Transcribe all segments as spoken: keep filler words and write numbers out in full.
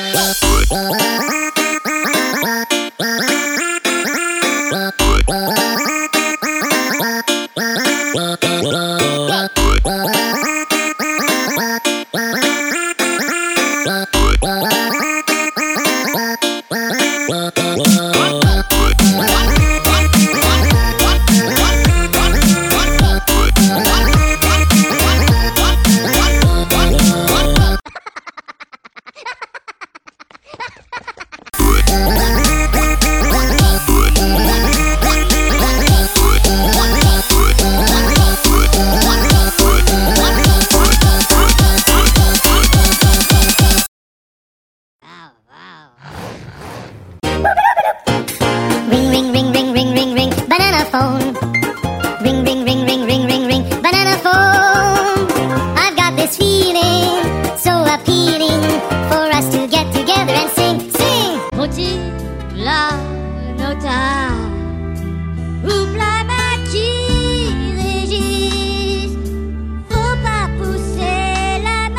Ring, ring, ring, ring, ring, ring, ring, banana phone. Ring, ring, ring, ring, ring, ring, ring, banana phone. I've got this feeling so appealing for us to get together and sing, sing. Faut-il la nota ou la main qui régisse? Faut pas pousser la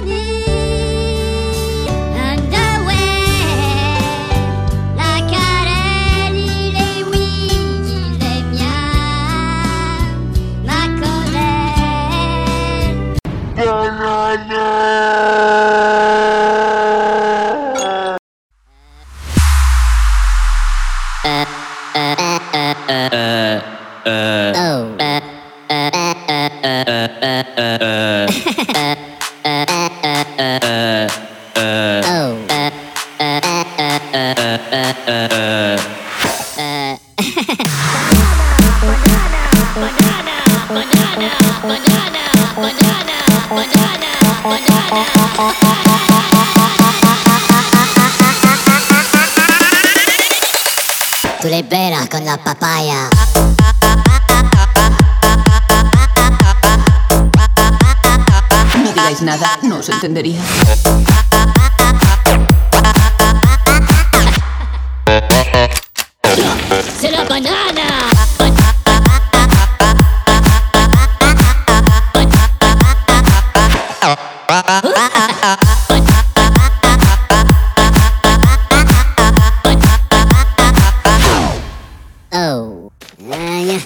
manie. Underwear, la carèle, il est oui, il est bien. Ma colère. Tu le bella con la papaya. No digáis nada, no os entendería. C'est la banane. Oh. Uh, yeah.